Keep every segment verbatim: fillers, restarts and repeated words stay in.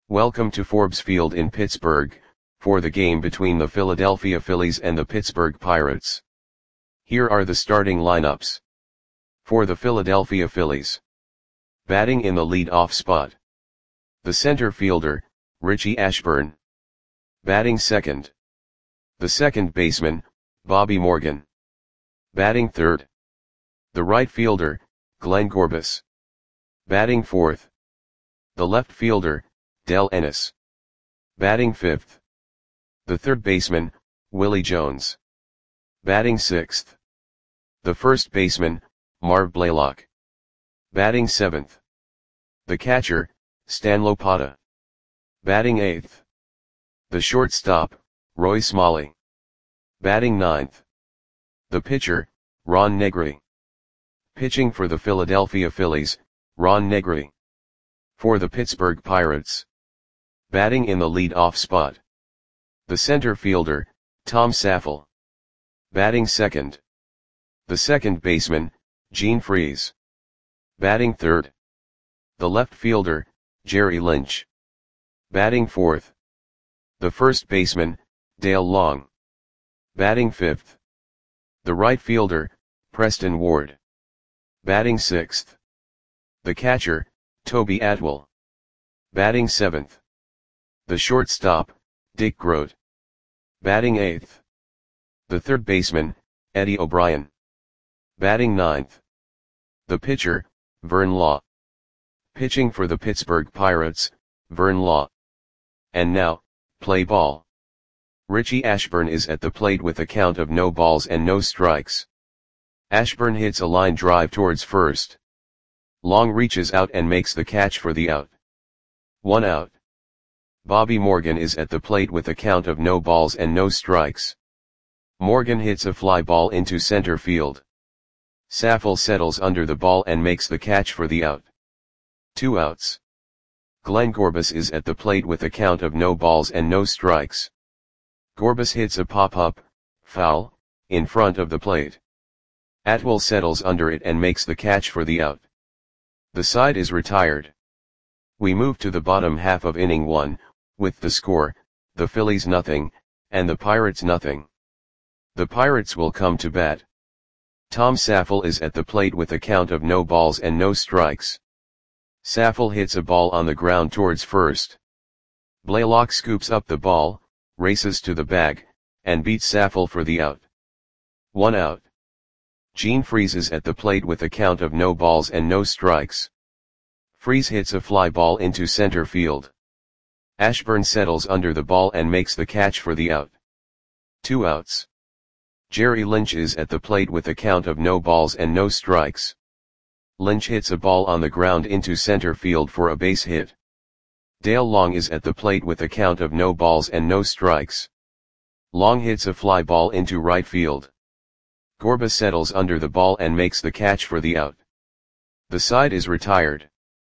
Welcome to Forbes Field in Pittsburgh, for the game between the Philadelphia Phillies and the Pittsburgh Pirates. Here are the starting lineups. For the Philadelphia Phillies. Batting in the lead-off spot. The center fielder, Richie Ashburn. Batting second. The second baseman, Bobby Morgan. Batting third. The right fielder, Glenn Gorbis. Batting fourth. The left fielder, Dale Ennis. Batting fifth. The third baseman, Willie Jones. Batting sixth. The first baseman, Marv Blaylock. Batting seventh. The catcher, Stan Lopata. Batting eighth. The shortstop, Roy Smalley. Batting ninth. The pitcher, Ron Negri. Pitching for the Philadelphia Phillies, Ron Negri. For the Pittsburgh Pirates. Batting in the lead-off spot. The center fielder, Tom Saffel. Batting second. The second baseman, Gene Freese. Batting third. The left fielder, Jerry Lynch. Batting fourth. The first baseman, Dale Long. Batting fifth. The right fielder, Preston Ward. Batting sixth. The catcher, Toby Atwell. Batting seventh. The shortstop, Dick Groat. Batting eighth. The third baseman, Eddie O'Brien. Batting ninth. The pitcher, Vern Law. Pitching for the Pittsburgh Pirates, Vern Law. And now, play ball. Richie Ashburn is at the plate with a count of no balls and no strikes. Ashburn hits a line drive towards first. Long reaches out and makes the catch for the out. One out. Bobby Morgan is at the plate with a count of no balls and no strikes. Morgan hits a fly ball into center field. Saffel settles under the ball and makes the catch for the out. Two outs. Glenn Gorbis is at the plate with a count of no balls and no strikes. Gorbis hits a pop-up, foul, in front of the plate. Atwell settles under it and makes the catch for the out. The side is retired. We move to the bottom half of inning one, with the score, the Phillies nothing, and the Pirates nothing. The Pirates will come to bat. Tom Saffel is at the plate with a count of no balls and no strikes. Saffel hits a ball on the ground towards first. Blaylock scoops up the ball, races to the bag, and beats Saffel for the out. One out. Gene Freese is at the plate with a count of no balls and no strikes. Freese hits a fly ball into center field. Ashburn settles under the ball and makes the catch for the out. Two outs. Jerry Lynch is at the plate with a count of no balls and no strikes. Lynch hits a ball on the ground into center field for a base hit. Dale Long is at the plate with a count of no balls and no strikes. Long hits a fly ball into right field. Gorbis settles under the ball and makes the catch for the out. The side is retired.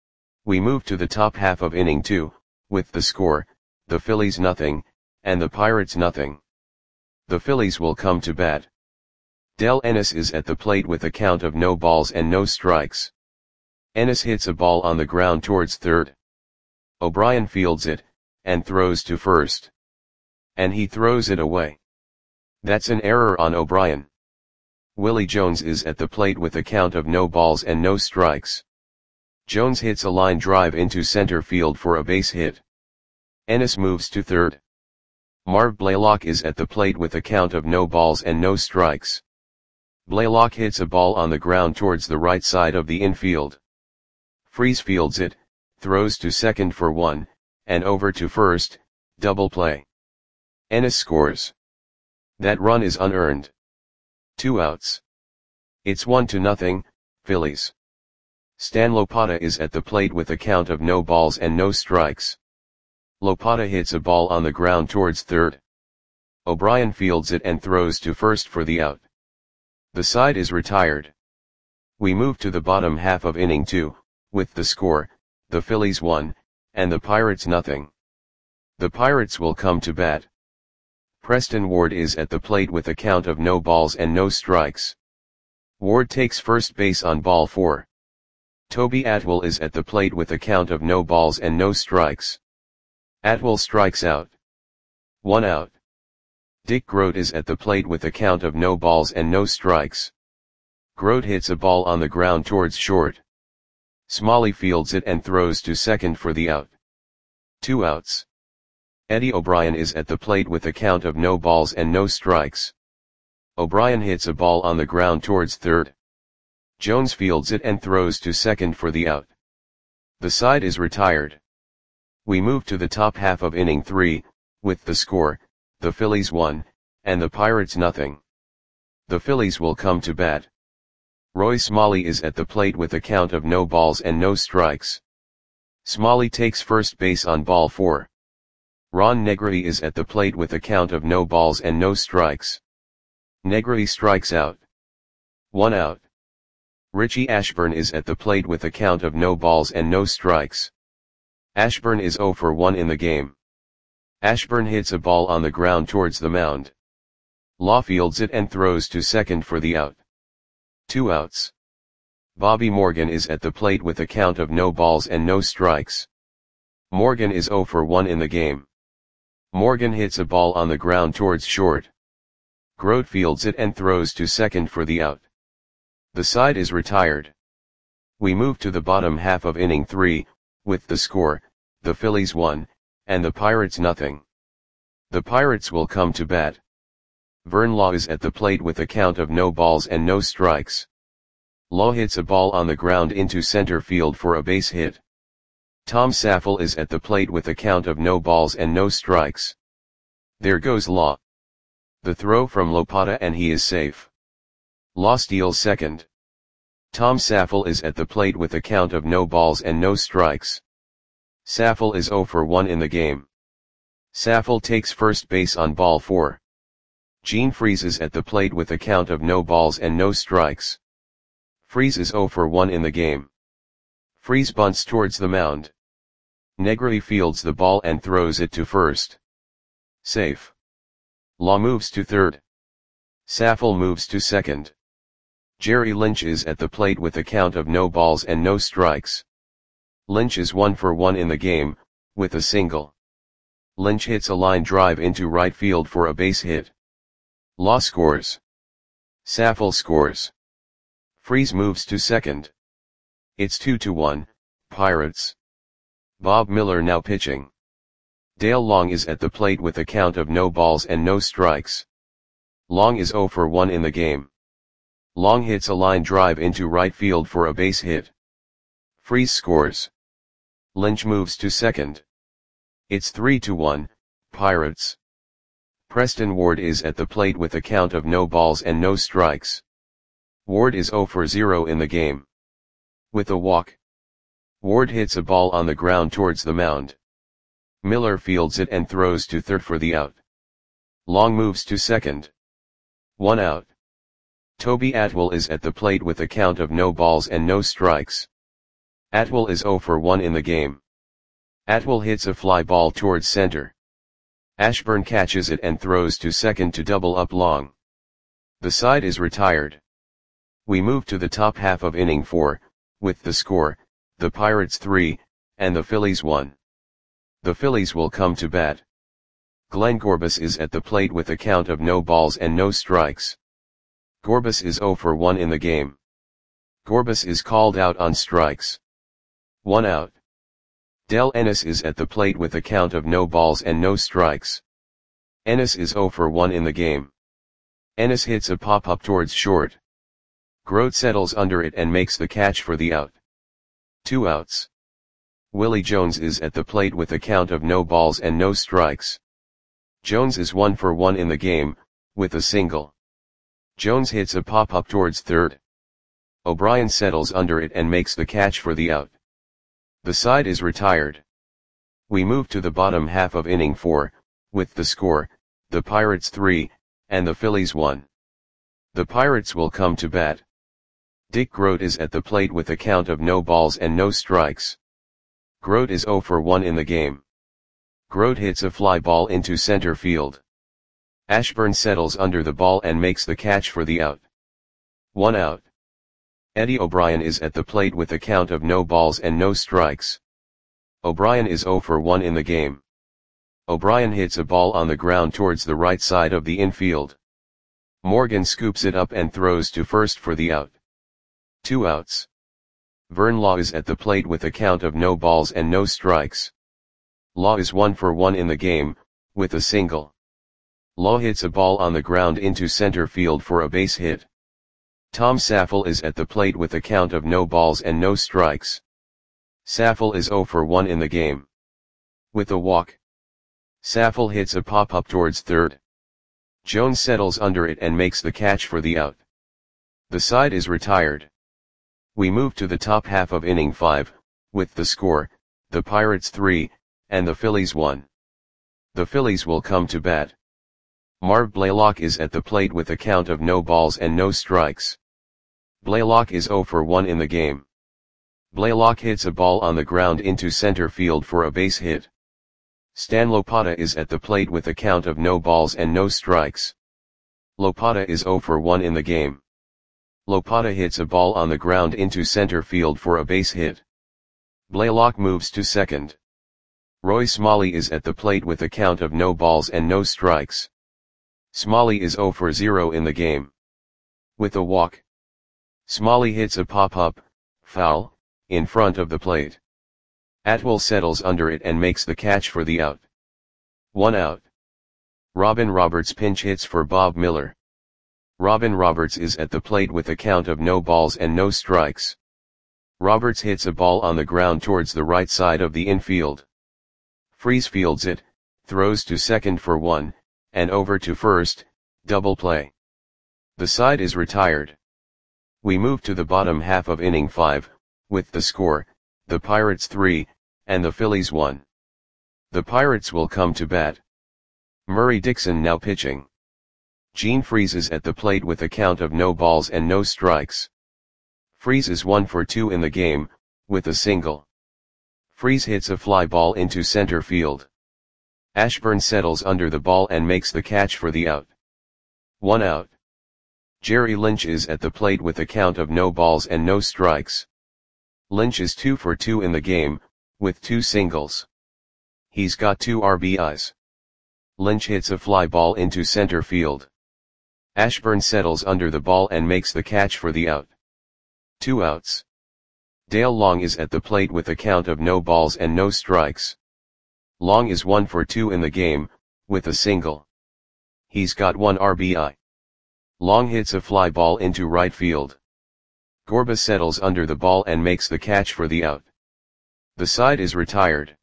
We move to the top half of inning two, with the score, the Phillies nothing, and the Pirates nothing. The Phillies will come to bat. Dale Ennis is at the plate with a count of no balls and no strikes. Ennis hits a ball on the ground towards third. O'Brien fields it, and throws to first. And he throws it away. That's an error on O'Brien. Willie Jones is at the plate with a count of no balls and no strikes. Jones hits a line drive into center field for a base hit. Ennis moves to third. Marv Blaylock is at the plate with a count of no balls and no strikes. Blaylock hits a ball on the ground towards the right side of the infield. Freese fields it, throws to second for one, and over to first, double play. Ennis scores. That run is unearned. Two outs. It's one to nothing, Phillies. Stan Lopata is at the plate with a count of no balls and no strikes. Lopata hits a ball on the ground towards third. O'Brien fields it and throws to first for the out. The side is retired. We move to the bottom half of inning two, with the score, the Phillies one, and the Pirates nothing. The Pirates will come to bat. Preston Ward is at the plate with a count of no balls and no strikes. Ward takes first base on ball four. Toby Atwell is at the plate with a count of no balls and no strikes. Atwell strikes out. One out. Dick Grote is at the plate with a count of no balls and no strikes. Grote hits a ball on the ground towards short. Smalley fields it and throws to second for the out. Two outs. Eddie O'Brien is at the plate with a count of no balls and no strikes. O'Brien hits a ball on the ground towards third. Jones fields it and throws to second for the out. The side is retired. We move to the top half of inning three, with the score, the Phillies one, and the Pirates nothing. The Phillies will come to bat. Roy Smalley is at the plate with a count of no balls and no strikes. Smalley takes first base on ball four. Ron Negri is at the plate with a count of no balls and no strikes. Negri strikes out. One out. Richie Ashburn is at the plate with a count of no balls and no strikes. Ashburn is oh for one in the game. Ashburn hits a ball on the ground towards the mound. Law fields it and throws to second for the out. Two outs. Bobby Morgan is at the plate with a count of no balls and no strikes. Morgan is oh for one in the game. Morgan hits a ball on the ground towards short. Grote fields it and throws to second for the out. The side is retired. We move to the bottom half of inning three, with the score, the Phillies one, and the Pirates nothing. The Pirates will come to bat. Vern Law is at the plate with a count of no balls and no strikes. Law hits a ball on the ground into center field for a base hit. Tom Saffel is at the plate with a count of no balls and no strikes. There goes Law. The throw from Lopata and he is safe. Law steals second. Tom Saffel is at the plate with a count of no balls and no strikes. Saffel is oh for one in the game. Saffel takes first base on ball four. Gene Freese is at the plate with a count of no balls and no strikes. Freese is oh for one in the game. Freese bunts towards the mound. Negri fields the ball and throws it to first. Safe. Law moves to third. Saffel moves to second. Jerry Lynch is at the plate with a count of no balls and no strikes. Lynch is one for one in the game, with a single. Lynch hits a line drive into right field for a base hit. Law scores. Saffel scores. Freese moves to second. It's two to one, Pirates. Bob Miller now pitching. Dale Long is at the plate with a count of no balls and no strikes. Long is oh for one in the game. Long hits a line drive into right field for a base hit. Freese scores. Lynch moves to second. It's three to one, Pirates. Preston Ward is at the plate with a count of no balls and no strikes. Ward is oh for zero in the game. With a walk. Ward hits a ball on the ground towards the mound. Miller fields it and throws to third for the out. Long moves to second. One out. Toby Atwell is at the plate with a count of no balls and no strikes. Atwell is oh for one in the game. Atwell hits a fly ball towards center. Ashburn catches it and throws to second to double up Long. The side is retired. We move to the top half of inning four, with the score, the Pirates three, and the Phillies one. The Phillies will come to bat. Glenn Gorbis is at the plate with a count of no balls and no strikes. Gorbis is oh for one in the game. Gorbis is called out on strikes. One out. Del Ennis is at the plate with a count of no balls and no strikes. Ennis is oh for one in the game. Ennis hits a pop-up towards short. Grote settles under it and makes the catch for the out. Two outs. Willie Jones is at the plate with a count of no balls and no strikes. Jones is one for one in the game, with a single. Jones hits a pop-up towards third. O'Brien settles under it and makes the catch for the out. The side is retired. We move to the bottom half of inning four, with the score, the Pirates three, and the Phillies one. The Pirates will come to bat. Dick Grote is at the plate with a count of no balls and no strikes. Grote is oh for one in the game. Grote hits a fly ball into center field. Ashburn settles under the ball and makes the catch for the out. One out. Eddie O'Brien is at the plate with a count of no balls and no strikes. O'Brien is oh for one in the game. O'Brien hits a ball on the ground towards the right side of the infield. Morgan scoops it up and throws to first for the out. Two outs. Vern Law is at the plate with a count of no balls and no strikes. Law is one for one in the game, with a single. Law hits a ball on the ground into center field for a base hit. Tom Saffel is at the plate with a count of no balls and no strikes. Saffel is zero for one in the game. With a walk. Saffel hits a pop-up towards third. Jones settles under it and makes the catch for the out. The side is retired. We move to the top half of inning five, with the score, the Pirates three, and the Phillies one. The Phillies will come to bat. Marv Blaylock is at the plate with a count of no balls and no strikes. Blaylock is zero for one in the game. Blaylock hits a ball on the ground into center field for a base hit. Stan Lopata is at the plate with a count of no balls and no strikes. Lopata is zero for one in the game. Lopata hits a ball on the ground into center field for a base hit. Blaylock moves to second. Roy Smalley is at the plate with a count of no balls and no strikes. Smalley is zero for zero in the game. With a walk. Smalley hits a pop-up, foul, in front of the plate. Atwell settles under it and makes the catch for the out. One out. Robin Roberts pinch hits for Bob Miller. Robin Roberts is at the plate with a count of no balls and no strikes. Roberts hits a ball on the ground towards the right side of the infield. Freese fields it, throws to second for one, and over to first, double play. The side is retired. We move to the bottom half of inning five, with the score, the Pirates three, and the Phillies one. The Pirates will come to bat. Murray Dixon now pitching. Gene Freese is at the plate with a count of no balls and no strikes. Freese is one for two in the game, with a single. Freese hits a fly ball into center field. Ashburn settles under the ball and makes the catch for the out. One out. Jerry Lynch is at the plate with a count of no balls and no strikes. Lynch is two for two in the game, with two singles. He's got two R B Is. Lynch hits a fly ball into center field. Ashburn settles under the ball and makes the catch for the out. Two outs. Dale Long is at the plate with a count of no balls and no strikes. Long is one for two in the game, with a single. He's got one R B I. Long hits a fly ball into right field. Gorba settles under the ball and makes the catch for the out. The side is retired.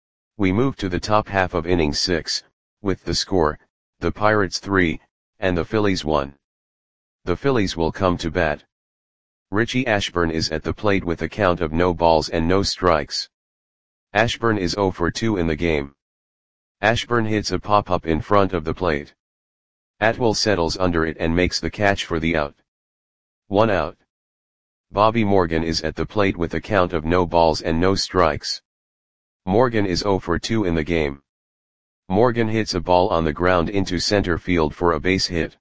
We move to the top half of inning six, with the score, the Pirates three, and the Phillies one. The Phillies will come to bat. Richie Ashburn is at the plate with a count of no balls and no strikes. Ashburn is zero for two in the game. Ashburn hits a pop-up in front of the plate. Atwell settles under it and makes the catch for the out. One out. Bobby Morgan is at the plate with a count of no balls and no strikes. Morgan is zero for two in the game. Morgan hits a ball on the ground into center field for a base hit.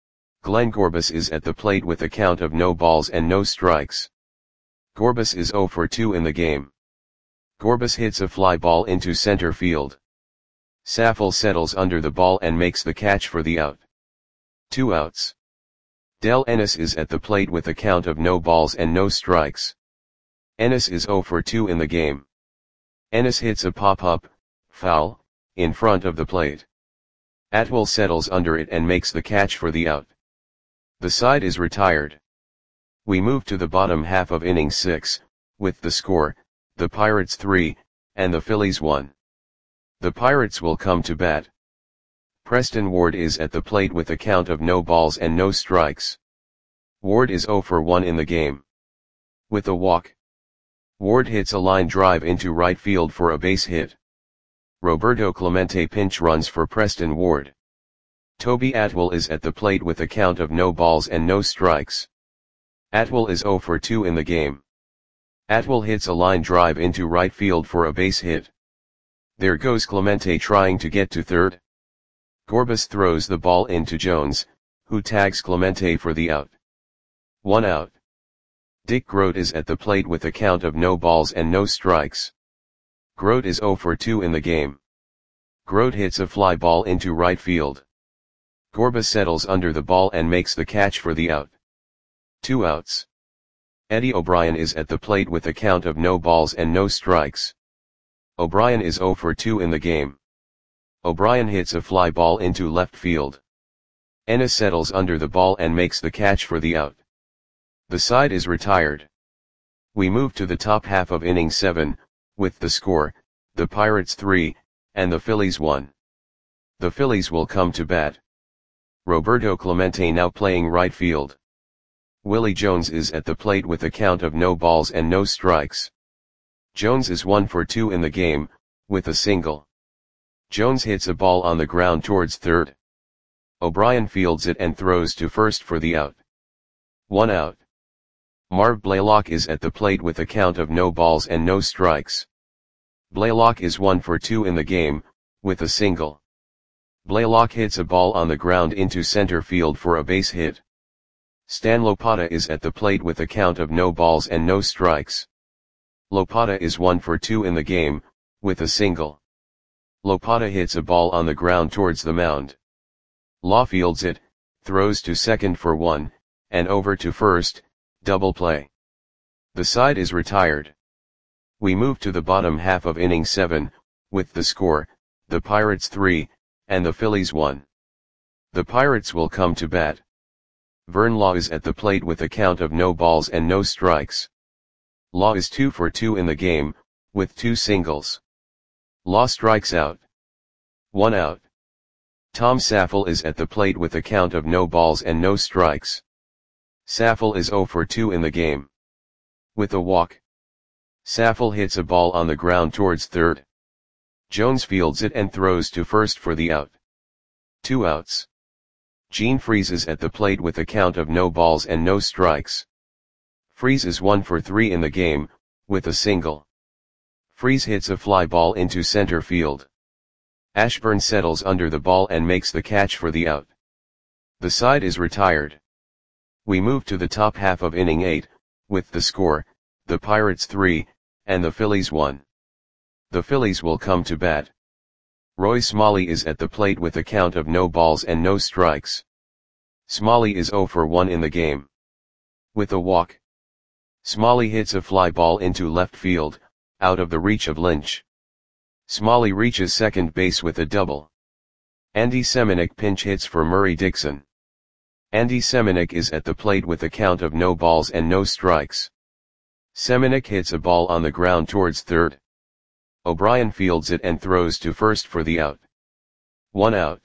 Glenn Gorbis is at the plate with a count of no balls and no strikes. Gorbis is zero for two in the game. Gorbis hits a fly ball into center field. Saffel settles under the ball and makes the catch for the out. Two outs. Del Ennis is at the plate with a count of no balls and no strikes. Ennis is zero for two in the game. Ennis hits a pop-up, foul, in front of the plate. Atwell settles under it and makes the catch for the out. The side is retired. We move to the bottom half of inning six, with the score, the Pirates three, and the Phillies one. The Pirates will come to bat. Preston Ward is at the plate with a count of no balls and no strikes. Ward is zero for one in the game. With a walk. Ward hits a line drive into right field for a base hit. Roberto Clemente pinch runs for Preston Ward. Toby Atwell is at the plate with a count of no balls and no strikes. Atwell is zero for two in the game. Atwell hits a line drive into right field for a base hit. There goes Clemente trying to get to third. Gorbis throws the ball into Jones, who tags Clemente for the out. One out. Dick Grote is at the plate with a count of no balls and no strikes. Grote is zero for two in the game. Grote hits a fly ball into right field. Gorba settles under the ball and makes the catch for the out. Two outs. Eddie O'Brien is at the plate with a count of no balls and no strikes. O'Brien is zero for two in the game. O'Brien hits a fly ball into left field. Ennis settles under the ball and makes the catch for the out. The side is retired. We move to the top half of inning seven, with the score, the Pirates three, and the Phillies one. The Phillies will come to bat. Roberto Clemente now playing right field. Willie Jones is at the plate with a count of no balls and no strikes. Jones is one for two in the game, with a single. Jones hits a ball on the ground towards third. O'Brien fields it and throws to first for the out. One out. Marv Blaylock is at the plate with a count of no balls and no strikes. Blaylock is one for two in the game, with a single. Blaylock hits a ball on the ground into center field for a base hit. Stan Lopata is at the plate with a count of no balls and no strikes. Lopata is one for two in the game, with a single. Lopata hits a ball on the ground towards the mound. Law fields it, throws to second for one, and over to first, double play. The side is retired. We move to the bottom half of inning seven, with the score, the Pirates three, and the Phillies one. The Pirates will come to bat. Vern Law is at the plate with a count of no balls and no strikes. Law is two for two in the game, with two singles. Law strikes out. One out. Tom Saffel is at the plate with a count of no balls and no strikes. Saffel is zero for two in the game. With a walk. Saffel hits a ball on the ground towards third. Jones fields it and throws to first for the out. Two outs. Gene Freese is at the plate with a count of no balls and no strikes. Freese is one for three in the game, with a single. Freese hits a fly ball into center field. Ashburn settles under the ball and makes the catch for the out. The side is retired. We move to the top half of inning eight, with the score, the Pirates three, and the Phillies one. The Phillies will come to bat. Roy Smalley is at the plate with a count of no balls and no strikes. Smalley is zero for one in the game. With a walk. Smalley hits a fly ball into left field, out of the reach of Lynch. Smalley reaches second base with a double. Andy Semenuk pinch hits for Murray Dixon. Andy Semenuk is at the plate with a count of no balls and no strikes. Semenuk hits a ball on the ground towards third. O'Brien fields it and throws to first for the out. One out.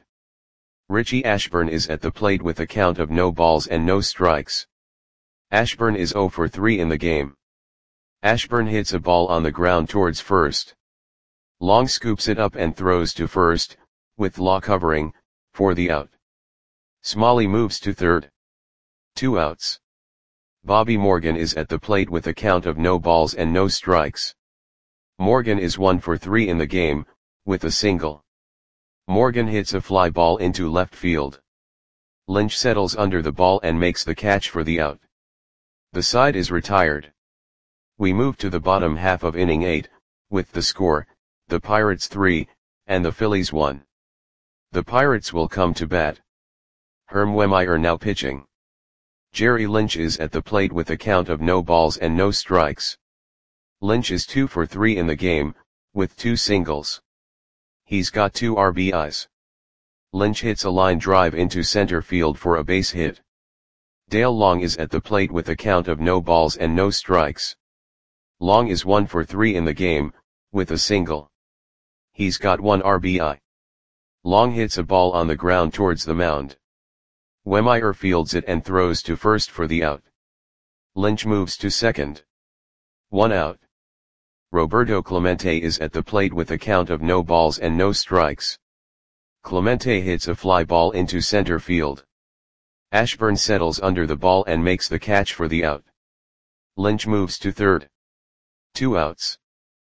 Richie Ashburn is at the plate with a count of no balls and no strikes. Ashburn is zero for three in the game. Ashburn hits a ball on the ground towards first. Long scoops it up and throws to first, with Law covering, for the out. Smalley moves to third. Two outs. Bobby Morgan is at the plate with a count of no balls and no strikes. Morgan is one for three in the game, with a single. Morgan hits a fly ball into left field. Lynch settles under the ball and makes the catch for the out. The side is retired. We move to the bottom half of inning eight, with the score, the Pirates three, and the Phillies one. The Pirates will come to bat. Herm Wehmeyer now pitching. Jerry Lynch is at the plate with a count of no balls and no strikes. Lynch is two for three in the game, with two singles. He's got two R B Is. Lynch hits a line drive into center field for a base hit. Dale Long is at the plate with a count of no balls and no strikes. Long is one for three in the game, with a single. He's got one R B I. Long hits a ball on the ground towards the mound. Wehmeyer fields it and throws to first for the out. Lynch moves to second. One out. Roberto Clemente is at the plate with a count of no balls and no strikes. Clemente hits a fly ball into center field. Ashburn settles under the ball and makes the catch for the out. Lynch moves to third. Two outs.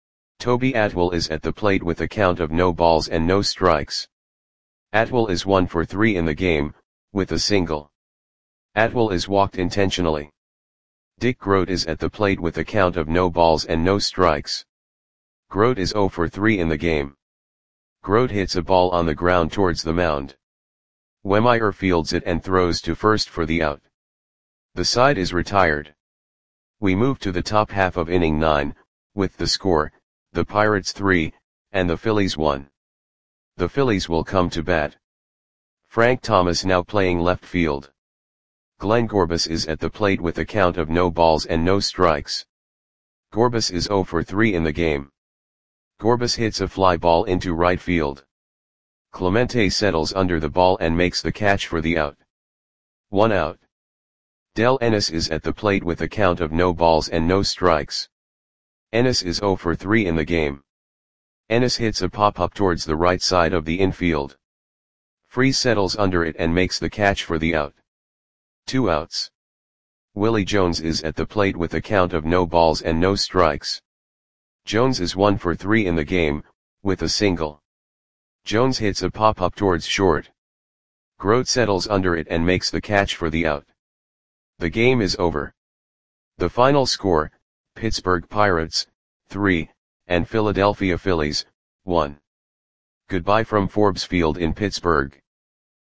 Toby Atwell is at the plate with a count of no balls and no strikes. Atwell is one for three in the game, with a single. Atwell is walked intentionally. Dick Grote is at the plate with a count of no balls and no strikes. Grote is zero for three in the game. Grote hits a ball on the ground towards the mound. Wehmeyer fields it and throws to first for the out. The side is retired. We move to the top half of inning nine, with the score, the Pirates three, and the Phillies one. The Phillies will come to bat. Frank Thomas now playing left field. Glenn Gorbis is at the plate with a count of no balls and no strikes. Gorbis is zero for three in the game. Gorbis hits a fly ball into right field. Clemente settles under the ball and makes the catch for the out. One out. Del Ennis is at the plate with a count of no balls and no strikes. Ennis is zero for three in the game. Ennis hits a pop-up towards the right side of the infield. Freese settles under it and makes the catch for the out. Two outs. Willie Jones is at the plate with a count of no balls and no strikes. Jones is one for three in the game, with a single. Jones hits a pop-up towards short. Grote settles under it and makes the catch for the out. The game is over. The final score, Pittsburgh Pirates, three, and Philadelphia Phillies, one. Goodbye from Forbes Field in Pittsburgh.